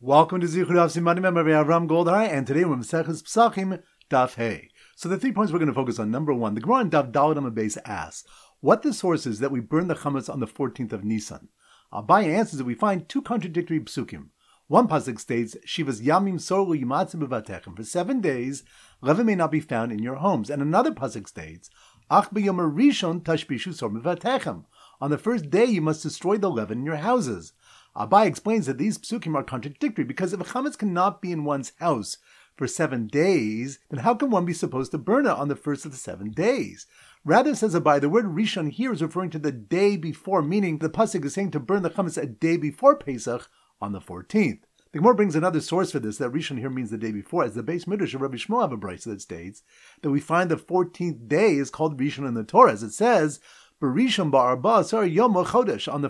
Welcome to Zichud Daf Simanim. I'm Rabbi Avram Goldhar, and today we're Maseches Pesachim Daf Hey. So the 3 points we're going to focus on. Number 1, the Gemara in Daf Daled Amud Beis asks, what the source is that we burn the chametz on the 14th of Nisan? Abaye answers that we find 2 contradictory psukim. One pasuk states, Shivas Yamim Sorlu Yimatzim Bevatechem. For 7 days, leaven may not be found in your homes. And another pasuk states, Ach b'yom rishon tashbishu sor mevatechem. On the first day you must destroy the leaven in your houses. Abaye explains that these psukim are contradictory because if a chametz cannot be in one's house for 7 days, then how can one be supposed to burn it on the first of the 7 days? Rather, says Abaye, the word rishon here is referring to the day before, meaning the pasuk is saying to burn the chametz a day before Pesach on the 14th. The Gemara brings another source for this, that rishon here means the day before, as the Beis Midrash of Rabbi Shmuel have a brayso that states that we find the 14th day is called rishon in the Torah, as it says, B'rishon ba'arba asar yom chodesh, on the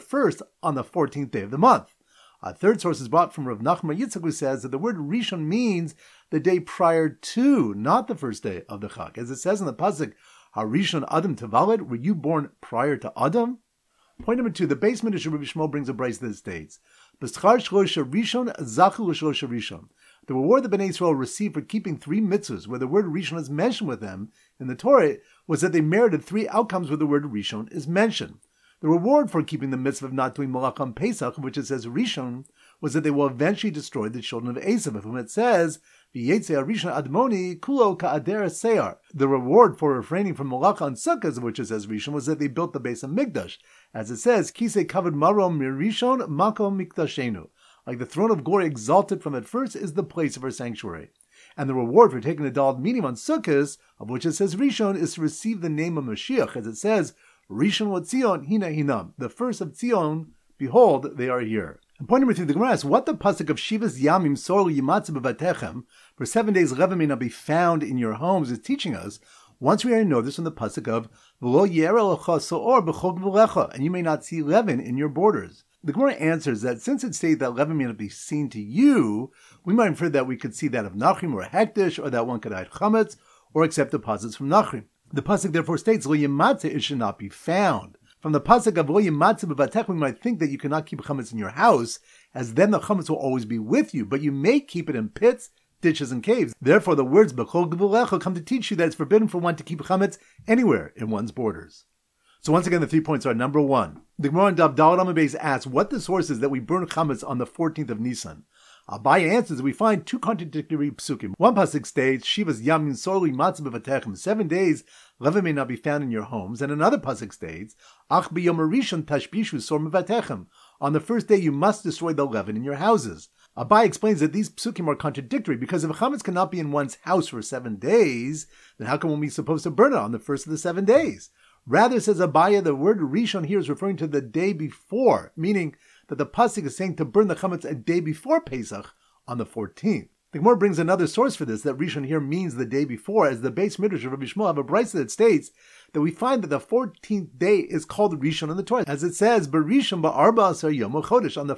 14th day of the month. A third source is brought from Rav Nachman Yitzchak, who says that the word rishon means the day prior to, not the first day of the Chag. As it says in the pasuk, Harishon Adam Tavaled, were you born prior to Adam? Point number 2, the Beis Midrash of Rabbi Shmuel brings a brayso that states, B'schar shlosha rishon zachu l'shlosha rishon. The reward the Bnei Israel received for keeping 3 mitzvahs, where the word rishon is mentioned with them in the Torah, was that they merited 3 outcomes where the word rishon is mentioned. The reward for keeping the mitzvah of not doing malach on Pesach, which it says rishon, was that they will eventually destroy the children of Esav, of whom it says, V'yetzei rishon admoni kulo ka'ader seyar. The reward for refraining from malach on Sukkot, of which it says rishon, was that they built the base of Mikdash, as it says, Kisei kavod marom mirishon makom mikdashenu. Like the throne of glory exalted from it first is the place of our sanctuary. And the reward for taking the Daled Minim on Sukkot, of which it says Rishon, is to receive the name of Mashiach, as it says, Rishon L'Tzion Hina Hinam, the first of Tzion, behold, they are here. And point number 3, the Gemara asks, what the pasuk of Shivas Yamim Sorlu Yimatzim Bevatechem, for 7 days leaven may not be found in your homes, is teaching us, once we already know this from the pasuk of V'lo Yereh Lecha So'or B'chol Gvulecha, and you may not see leaven in your borders. The Gemara answers that since it states that leaven may not be seen to you, we might infer that we could see that of Nachrim or Hektish, or that one could hide chametz, or accept deposits from Nachrim. The pasuk therefore states, Lo Yimatzeh, it should not be found. From the pasuk of Lo Yimatzeh B'vatech, we might think that you cannot keep chametz in your house, as then the chametz will always be with you, but you may keep it in pits, ditches, and caves. Therefore, the words B'chol Gvulecha come to teach you that it's forbidden for one to keep chametz anywhere in one's borders. So once again, the 3 points are, number 1, the Gemara in Daf Daled Amud Beis asks what the source is that we burn chametz on the 14th of Nisan. Abaye answers that we find 2 contradictory psukim. One pasuk states, Shivas Yamin Sorlu Yimatzim Bevatechem, 7 days leaven may not be found in your homes, and another pasuk states, Ach b'yom rishon tashbishu sor mevatechem, on the first day you must destroy the leaven in your houses. Abaye explains that these psukim are contradictory because if a chametz cannot be in one's house for 7 days, then how can one be supposed to burn it on the first of the 7 days? Rather, says Abaye, the word rishon here is referring to the day before, meaning that the pasuk is saying to burn the chametz a day before Pesach on the 14th. The Gemara brings another source for this, that rishon here means the day before, as the Beis Midrash of Rabbi Shmuel have a brayso that states that we find that the 14th day is called rishon in the Torah, as it says, B'rishon ba'arba asar yom chodesh, on the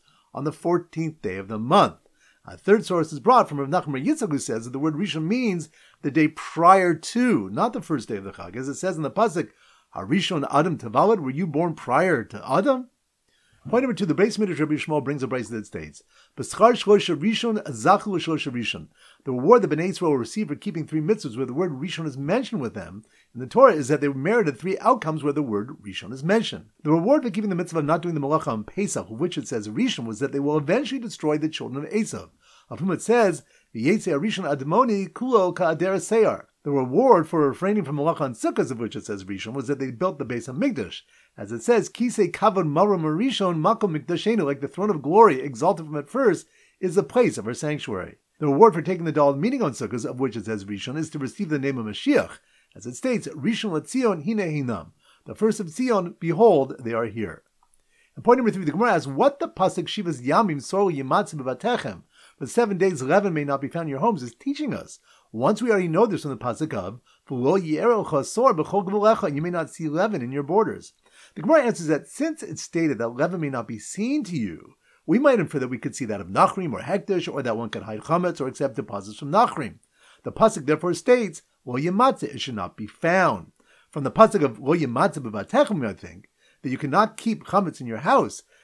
14th day of the month. A third source is brought from Rav Nachman Yitzchak, who says that the word rishon means the day prior to, not the first day of the Chag, as it says in the pasuk, Harishon Adam Tavaled, were you born prior to Adam? Point number 2, the Beis Midrash Rabbi Shmuel brings a brayso that states, B'schar shlosha rishon zachu l'shlosha rishon. The reward the Bnei Israel will receive for keeping 3 mitzvahs where the word rishon is mentioned with them in the Torah is that they merited 3 outcomes where the word rishon is mentioned. The reward for keeping the mitzvah of not doing the malacha on Pesach, of which it says rishon, was that they will eventually destroy the children of Esav, of whom it says, V'yetzei rishon admoni kulo ka'ader seyar. The reward for refraining from malacha on Sukkot, of which it says rishon, was that they built the base of Mikdash, as it says, Kisei kavod marom rishon makom mikdashenu, like the throne of glory exalted from it first is the place of our sanctuary. The reward for taking the Daled Minim on Sukkot, of which it says rishon, is to receive the name of Mashiach, as it states, Rishon L'Tzion Hina Hinam, the first of Tzion, behold, they are here. And point number 3, the Gemara asks, what the pasuk Shivas Yamim Sorlu Yimatzim Bevatechem, for 7 days leaven may not be found in your homes, is teaching us. Once we already know this from the pasuk of V'lo Yereh Lecha Sor B'chol Gvulecha, and you may not see leaven in your borders. The Gemara answers that since it's stated that leaven may not be seen to you, we might infer that we could see that of Nachrim or Hektish, or that one could hide chametz or accept deposits from Nachrim. The pasuk therefore states, Lo Yimatzeh, it should not be found. From the pasuk of Lo Yimatzeh B'vatechem, I think that you cannot keep chametz in your house,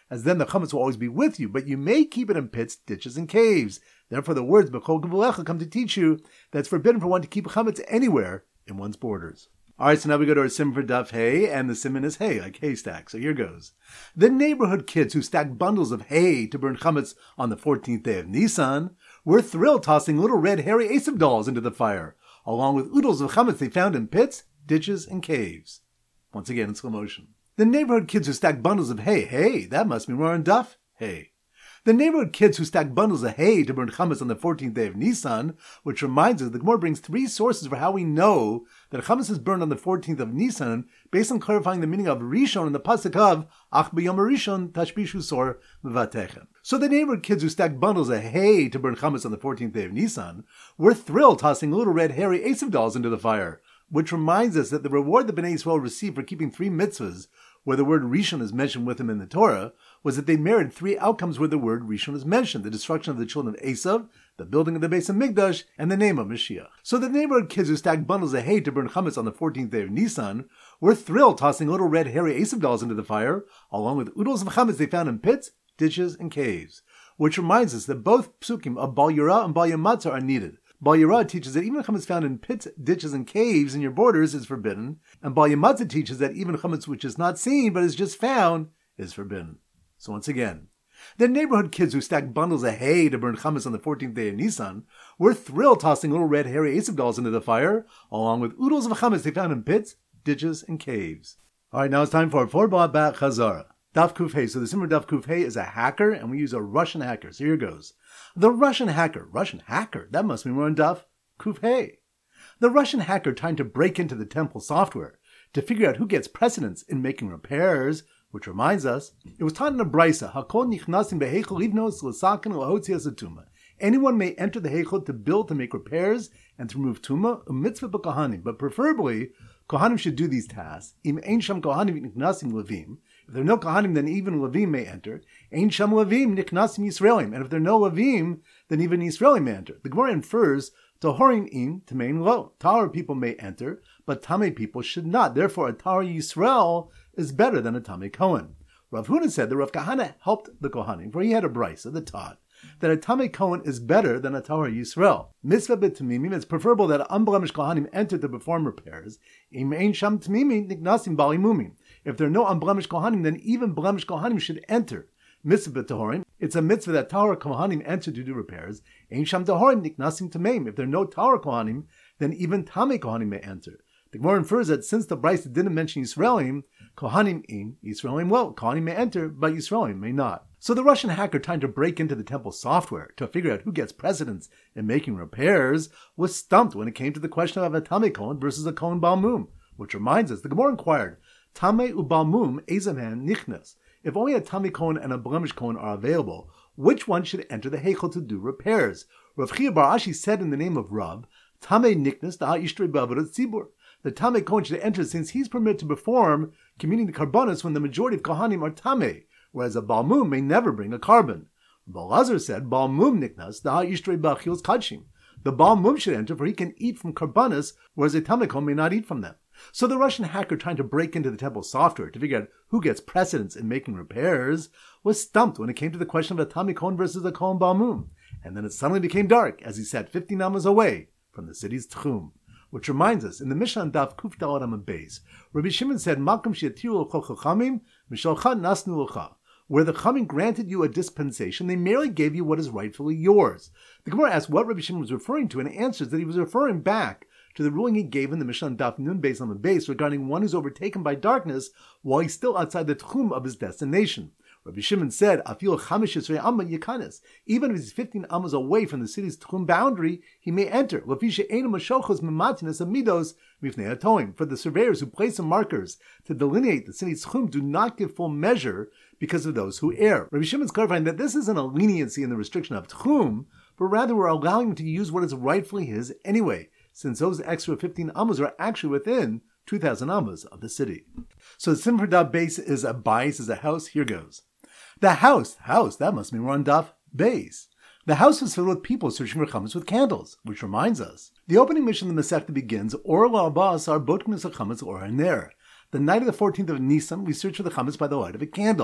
as then the chametz will always be with you, but you may keep it in pits, ditches, and caves. Therefore the words B'chol Gvulecha come to teach you that it's forbidden for one to keep chametz anywhere in one's borders. Alright, so now we go to our sim for Daf Hay, and the simon is hay, like haystack. So here goes. The neighborhood kids who stacked bundles of hay to burn chametz on the 14th day of Nisan were thrilled tossing little red hairy Esav dolls into the fire, along with oodles of chametz they found in pits, ditches, and caves. Once again in slow motion. The neighborhood kids who stacked bundles of hay, that must be more on Daf Hay. The neighborhood kids who stacked bundles of hay to burn chametz on the 14th day of Nisan, which reminds us the Gemara brings three sources for how we know that chametz is burned on the 14th of Nisan, based on clarifying the meaning of Rishon in the pasuk of Ach b'yom Rishon tashbishu sor mevatechem. So the neighborhood kids who stacked bundles of hay to burn chametz on the 14th day of Nisan were thrilled tossing little red hairy Esav dolls into the fire, which reminds us that the reward the Bnei Yisrael received for keeping three mitzvahs, where the word Rishon is mentioned with them in the Torah, was that they merited three outcomes where the word Rishon is mentioned: the destruction of the children of Esav, the building of the Beis Hamikdash, and the name of Mashiach. So the neighborhood kids who stacked bundles of hay to burn chametz on the 14th day of Nisan were thrilled tossing little red hairy Esav dolls into the fire, along with oodles of chametz they found in pits, ditches, and caves. Which reminds us that both psukim of Bal Yirah and Bal Yamatzah are needed. Bal Yirah teaches that even chametz found in pits, ditches, and caves in your borders is forbidden, and Bal Yamatzah teaches that even chametz which is not seen but is just found is forbidden. So once again, the neighborhood kids who stacked bundles of hay to burn chametz on the 14th day of Nisan were thrilled tossing little red hairy Esav dolls into the fire, along with oodles of chametz they found in pits, ditches, and caves. Alright, now it's time for 4 Bat Chazara. Daf Kuf Hey. So the Simmer Daf Kuf Hey is a hacker, and we use a Russian hacker. So here goes. The Russian hacker, that must be more on Daf Kuf Hey. The Russian hacker trying to break into the temple software to figure out who gets precedence in making repairs, which reminds us, it was taught in a brisa, Hakol nichnasim beheichel livnos l'saken l'hotzias atuma. Anyone may enter the heichel to build, to make repairs, and to remove tuma, a mitzvah b'kohanim, but preferably, kohanim should do these tasks. Im ein sham kohanim nichnasim levim. If there are no kohanim, then even levim may enter. Ein sham levim nichnasim Yisraelim. And if there are no levim, then even Yisraelim may enter. The Gemara infers, Tahorim im tamein lo. Tahor people may enter, but Tamei people should not. Therefore, a Tahor Yisrael is better than a Tamei Kohen. Rav Huna said that Rav Kahana helped the Kohanim, for he had a brisa that taught that a Tamei Kohen is better than a Tahor Yisrael. Mitzvah b'tamimim, it's preferable that unblemished Kohanim enter to perform repairs. Im ein sham tamimim niknasim bali mumim. If there are no unblemished Kohanim, then even blemished Kohanim should enter. Mitzvah b'tahorim, it's a mitzvah that Tahor Kohanim enter to do repairs. Ein sham tahorim niknasim tameim. If there are no Tahor Kohanim, then even Tamei Kohanim may enter. The Gemara infers that since the brisa didn't mention Yisraelim, Kohanim in, Yisraelim well, Kohanim may enter, but Yisraelim may not. So the Russian hacker trying to break into the temple software to figure out who gets precedence in making repairs was stumped when it came to the question of a Tamei Kohen versus a Kohen Balmum, which reminds us, the Gemara inquired, Tamei ubalmum ezaman nichnas. If only a Tamei Kohen and a blemished Kohen are available, which one should enter the heichel to do repairs? Rav Chia bar Ashi said in the name of Rab, Tamei nichnas da ishtri b'avodat tzibur. The Tamei Kohen should enter since he's permitted to perform communing the karbanos when the majority of Kohanim are Tamei, whereas a Balmum may never bring a carbon. Balazar said, Balmum niknas da ishtri b'achil's kadshim. The Balmum should enter, for he can eat from karbanos, whereas a Tamei Kohen may not eat from them. So the Russian hacker trying to break into the temple software to figure out who gets precedence in making repairs was stumped when it came to the question of a Tamei Kohen versus a Kohen Balmum. And then it suddenly became dark as he sat 50 amas away from the city's Tchum. Which reminds us, in the Mishnah on Daf Kuf Daled Amud Beis, Rabbi Shimon said, Malkum she'atiru l'chol chachamim, mishalcha nasnu l'cha. Where the Chachamim granted you a dispensation, they merely gave you what is rightfully yours. The Gemara asked what Rabbi Shimon was referring to, and answers that he was referring back to the ruling he gave in the Mishnah on Daf Nun Beis Amud Beis regarding one who's overtaken by darkness while he's still outside the tchum of his destination. Rabbi Shimon said, Afil chamish yisrei amma yikanis. Even if he's 15 amas away from the city's tchum boundary, he may enter. Lafi she'enu mashochos mematinas amidos mifnei atoim. For the surveyors who place the markers to delineate the city's tchum do not give full measure because of those who err. Rabbi Shimon's clarifying that this isn't a leniency in the restriction of tchum, but rather we're allowing him to use what is rightfully his anyway, since those extra 15 amas are actually within 2,000 amas of the city. So the Simfer Daf base is a bais, is a house. Here goes. The house, that must mean we're on Daf base. The house was filled with people searching for chametz with candles, which reminds us. The opening mission of the Masechta begins, Or la'abas are botkim chametz or haner. The night of the 14th of Nisan, we search for the chametz by the light of a candle.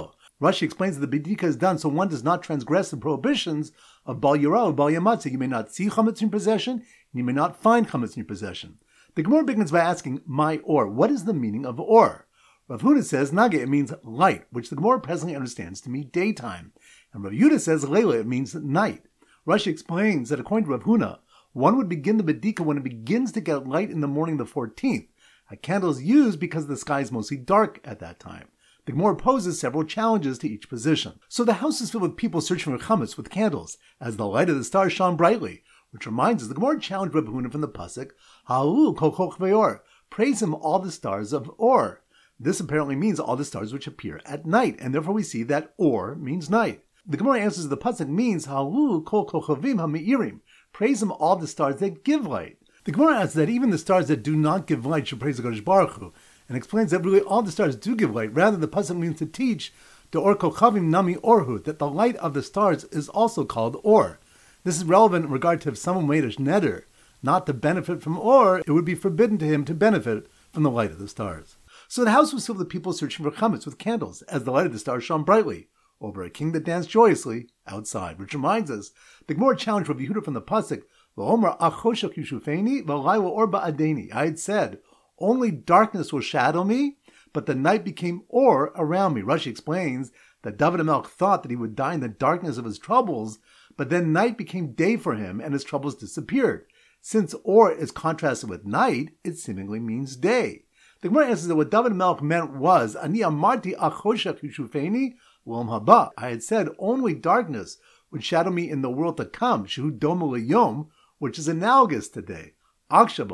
Rashi explains that the bedika is done so one does not transgress the prohibitions of Bal Yira or Bal Yamatza. You may not see chametz in your possession, and you may not find chametz in your possession. The Gemara begins by asking, my or, what is the meaning of or? Rav Huna says, Nage, it means light, which the Gemara presently understands to mean daytime. And Rav Yehuda says, Leila, it means night. Rashi explains that according to Rav Huna, one would begin the bedika when it begins to get light in the morning of the 14th. A candle is used because the sky is mostly dark at that time. The Gemara poses several challenges to each position. So the house is filled with people searching for chametz with candles, as the light of the stars shone brightly, which reminds us the Gemara challenged Rav Huna from the pasuk, Ha'u kol koch ve'or, praise him all the stars of Or. This apparently means all the stars which appear at night, and therefore we see that Or means night. The Gemara answers the pasuk means Ha'u kol kochavim ha'me'irim, praise him all the stars that give light. The Gemara asks that even the stars that do not give light should praise the Kodesh Baruch Hu, and explains that really all the stars do give light. Rather, the pasuk means to teach the Or Kochavim Nami Orhu, that the light of the stars is also called Or. This is relevant in regard to if someone made a neder not to benefit from Or, it would be forbidden to him to benefit from the light of the stars. So the house was filled with people searching for chametz with candles, as the light of the stars shone brightly over a king that danced joyously outside. Which reminds us, the Gemara challenged Rav Yehuda from the pasuk, "V'omer achoshech yushufeni v'layla or ba'adeni." I had said, only darkness will shadow me, but the night became or around me. Rashi explains that David HaMelech thought that he would die in the darkness of his troubles, but then night became day for him and his troubles disappeared. Since or is contrasted with night, it seemingly means day. The Gemara answers that what David HaMelech meant was, Ani amarti achoshech yushufeni l'olam haba. I had said only darkness would shadow me in the world to come, shehu domu leyom, which is analogous to day. But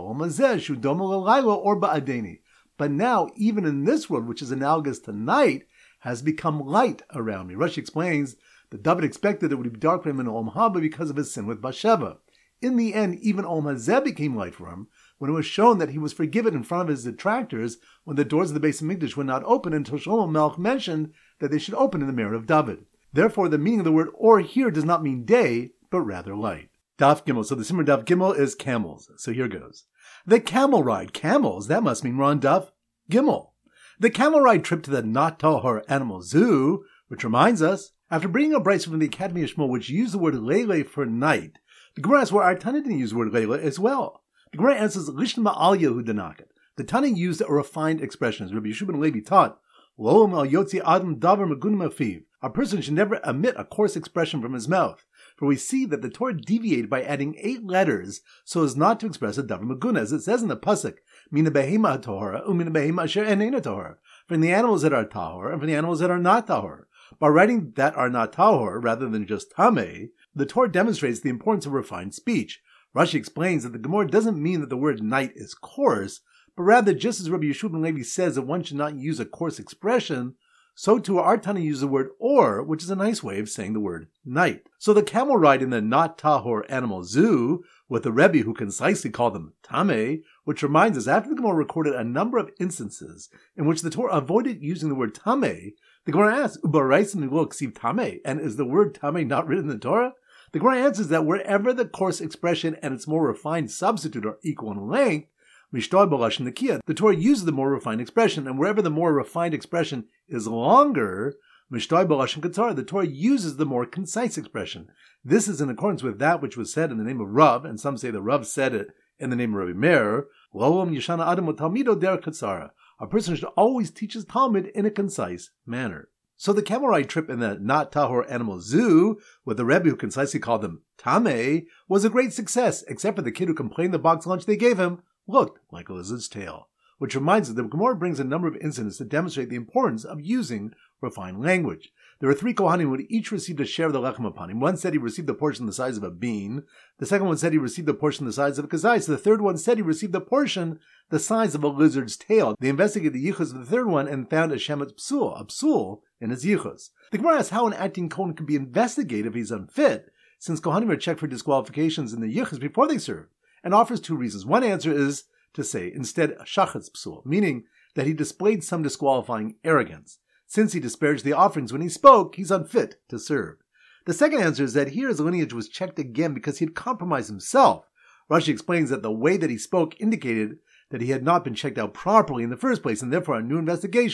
now, even in this world, which is analogous to night, has become light around me. Rashi explains that David expected it would be dark for him in Olam Haba because of his sin with Bathsheba. In the end, even Olam Hazeh became light for him when it was shown that he was forgiven in front of his detractors when the doors of the Beis Hamikdash would not open until Shlomo Melech mentioned that they should open in the merit of David. Therefore, the meaning of the word or here does not mean day, but rather light. Daf Gimel. So the Simmer Daf Gimel is camels. So here goes. The camel ride. Camels, that must mean we're on Daf Gimel. The camel ride trip to the Not Tahor Animal Zoo, which reminds us, after bringing a brayso from the Academy of Shmuel, which used the word Leile for night, the Gemara asks where our Tana didn't use the word Leile as well. The Gemara answers, Lishn Ma'al Yehu Danaket. The Tana used a refined expression, as Rabbi Yeshua ben Levi taught, Lo Al Yotzi Adam Davar Megunim Afiv. A person should never emit a coarse expression from his mouth. For we see that the Torah deviated by adding 8 letters so as not to express a davar meguna, as it says in the pasuk, mina behema tahora, umina behema asher enena tahora, from the animals that are tahor and from the animals that are not tahor. By writing that are not tahor rather than just tameh, the Torah demonstrates the importance of refined speech. Rashi explains that the Gemara doesn't mean that the word night is coarse, but rather just as Rabbi Yeshua ben Levi says that one should not use a coarse expression, so too our Tana uses the word or, which is a nice way of saying the word night. So the camel ride in the Not Tahor Animal Zoo, with the Rebbe who concisely called them Tameh, which reminds us after the Gemara recorded a number of instances in which the Torah avoided using the word Tameh, the Gemara asks, Ubaraisim will ksiv Tameh, and is the word Tameh not written in the Torah? The Gemara answers that wherever the coarse expression and its more refined substitute are equal in length, the Torah uses the more refined expression, and wherever the more refined expression is longer, the Torah uses the more concise expression. This is in accordance with that which was said in the name of Rav, and some say the Rav said it in the name of Rabbi Meir. A person should always teach his Talmud in a concise manner. So the camel ride trip in the Not Tahor Animal Zoo, with the Rebbe who concisely called them Tameh, was a great success, except for the kid who complained the box lunch they gave him looked like a lizard's tail. Which reminds us that the Gemara brings a number of incidents to demonstrate the importance of using refined language. There were 3 Kohanim who each received a share of the lechem upon him. One said he received a portion the size of a bean. The second one said he received a portion the size of a kazai. So the third one said he received a portion the size of a lizard's tail. They investigated the yichus of the third one and found a shemet psul, a psul, in his yichus. The Gemara asks how an acting Kohen can be investigated if he's unfit, since Kohanim are checked for disqualifications in the yichus before they serve, and offers 2 reasons. One answer is to say, instead, shachatz psul, meaning that he displayed some disqualifying arrogance. Since he disparaged the offerings when he spoke, he's unfit to serve. The second answer is that here his lineage was checked again because he had compromised himself. Rashi explains that the way that he spoke indicated that he had not been checked out properly in the first place, and therefore a new investigation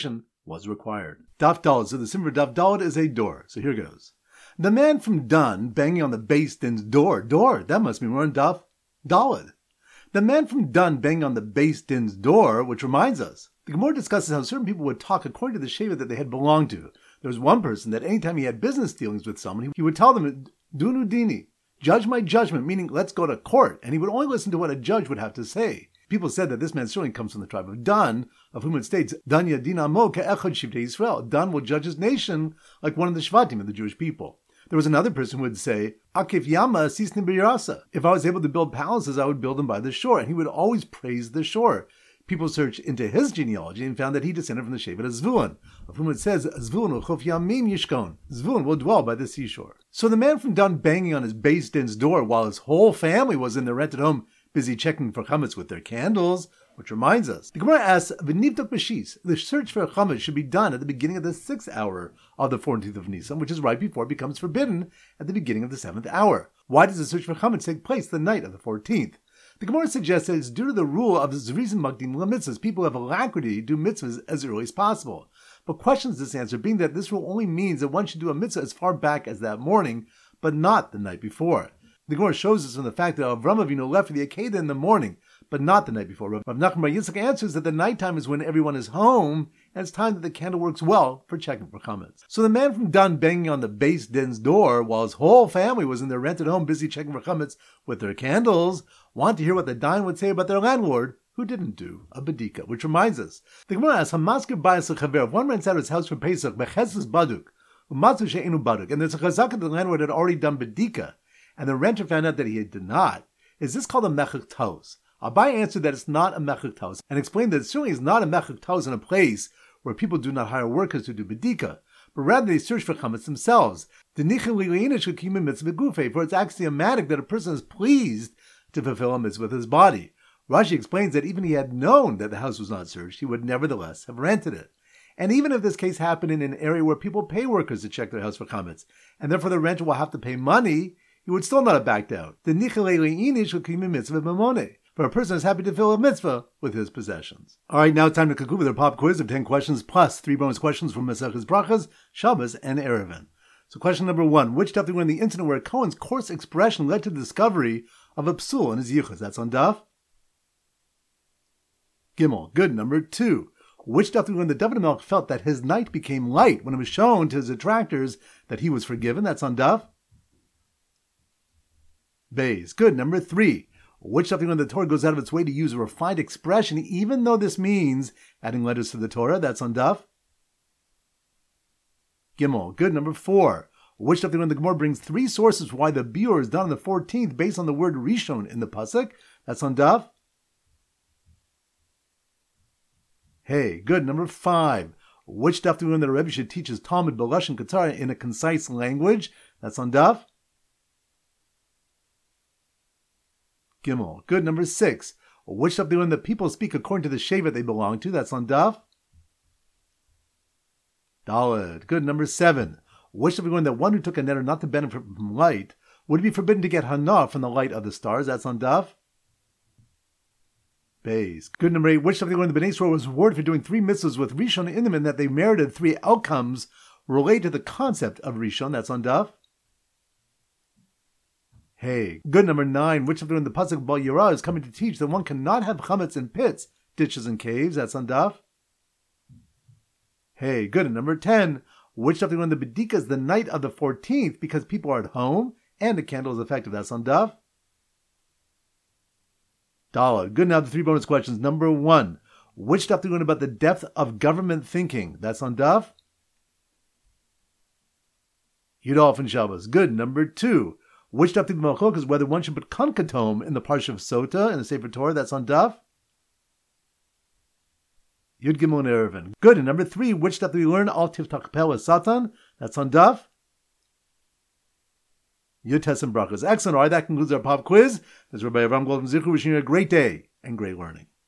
was required. Daf Daled. So the symbol for Daf Daled is a door. So here goes. The man from Dun banging on the Beis Din's door. Door. That must be more in Daf Daled. The man from Dun banging on the Beis Din's door, which reminds us, the Gemara discusses how certain people would talk according to the sheva that they had belonged to. There was one person that anytime he had business dealings with someone, he would tell them, Dunu Dini, judge my judgment, meaning let's go to court, and he would only listen to what a judge would have to say. People said that this man certainly comes from the tribe of Dan, of whom it states, Dan Yadina Mo Ke'echad Shivtei Yisrael. Dan will judge his nation like one of the Shvatim of the Jewish people. There was another person who would say, Akif Yama Sisni B'Yirasa. If I was able to build palaces, I would build them by the shore, and he would always praise the shore. People searched into his genealogy and found that he descended from the Shevet of Zvulun, of whom it says, Zvulun u'chof yamim yishkon. Zvulun will dwell by the seashore. So the man from Dan banging on his Beis Din's door while his whole family was in their rented home, busy checking for chametz with their candles, which reminds us, the Gemara asks, V'nivdok b'shis, the search for chametz should be done at the beginning of the 6th hour of the 14th of Nisan, which is right before it becomes forbidden at the beginning of the 7th hour. Why does the search for chametz take place the night of the 14th? The Gemara suggests that it's due to the rule of Zrizim Magdim LaMitzvahs. People have alacrity to do mitzvahs as early as possible. But questions this answer, being that this rule only means that one should do a mitzvah as far back as that morning, but not the night before. The Gemara shows us from the fact that Avram Avinu left for the Akedah in the morning, but not the night before. Rav Nachman Bar Yitzchak answers that the nighttime is when everyone is home, and it's time that the candle works well for checking for chametz. So the man from Dan banging on the Beis Din's door while his whole family was in their rented home busy checking for chametz with their candles wanted to hear what the Dayan would say about their landlord, who didn't do a bedika, which reminds us. The Gemara asks, Hamaskir bayis lechaver, if one rents out his house for Pesach, becheses baduk, umatzu she'enu baduk, and there's a chazaka that the landlord had already done bedika, and the renter found out that he did not, is this called a mechuk taos? Abai answered that it's not a mechuk taos, and explained that it certainly is not a mechuk taos in a place where people do not hire workers to do bedika, but rather they search for chametz themselves. For it's axiomatic that a person is pleased to fulfill a mitzvah with his body. Rashi explains that even if he had known that the house was not searched, he would nevertheless have rented it. And even if this case happened in an area where people pay workers to check their house for chametz, and therefore the renter will have to pay money, he would still not have backed out. For a person is happy to fill a mitzvah with his possessions. All right, now time to conclude with our pop quiz of 10 questions plus 3 bonus questions from Maseches Brachas, Shabbos, and Erevin. So question number 1, which daf do we learn the incident where Cohen's coarse expression led to the discovery of a psul in his yichus? That's on daf Gimel. Good. Number 2, which daf do we learn that David HaMelech felt that his night became light when it was shown to his detractors that he was forgiven? That's on daf Beis. Good. Number 3, which daf do we learn the Torah goes out of its way to use a refined expression even though this means adding letters to the Torah? That's on daf Gimel. Good. Number 4, which daf do we learn the Gemara brings 3 sources for why the biur is done on the 14th based on the word rishon in the pasuk? That's on daf Hey. Good. Number 5, which daf do we learn that a Rebbe should teach his Talmud b'lashon katzara in a concise language? That's on daf Gimel. Good. Number 6, which daf do we learn that people speak according to the shevet they belong to? That's on daf Daled. Good. Number 7, which daf do we learn that one who took a neder not to benefit from light would be forbidden to get hana from the light of the stars? That's on daf Beis. Good. Number 8, which daf do we learn the Bnei Yisrael was rewarded for doing 3 mitzvahs with Rishon in them and that they merited 3 outcomes related to the concept of Rishon? That's on daf Hey. Good. Number 9, which daf do we learn the pasuk Bal Yirah is coming to teach that one cannot have chametz in pits, ditches, and caves? That's on daf Hey. Good. And number 10, which daf do we learn the bedika is the night of the 14th because people are at home and the candle is effective? That's on daf Daled. Good. Now the 3 bonus questions. Number 1, which daf do we learn about the depth of government thinking? That's on daf Yudalf and Shabbos. Good. Number 2, which daf do we learn is whether one should put kankatom in the parsha of Sota in the Sefer Torah? That's on daf Yud Gimel and Erevin. Good. And number 3, which daf do we learn al tiftach peh Satan? That's on daf Yud Tes and Brachas. Excellent. All right, that concludes our pop quiz. This is Rabbi Avram Goldman Zichru wishing you a great day and great learning.